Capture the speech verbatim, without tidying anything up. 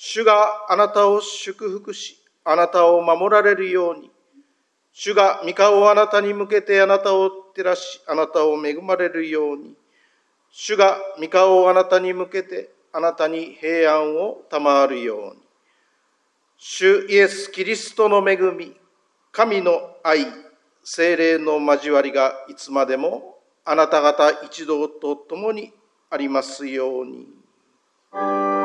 主があなたを祝福し、あなたを守られるように。主が御顔をあなたに向けてあなたを照らし、あなたを恵まれるように。主が御顔をあなたに向けてあなたに平安を賜るように。主イエス・キリストの恵み、神の愛、聖霊の交わりがいつまでもあなた方一同と共にありますように。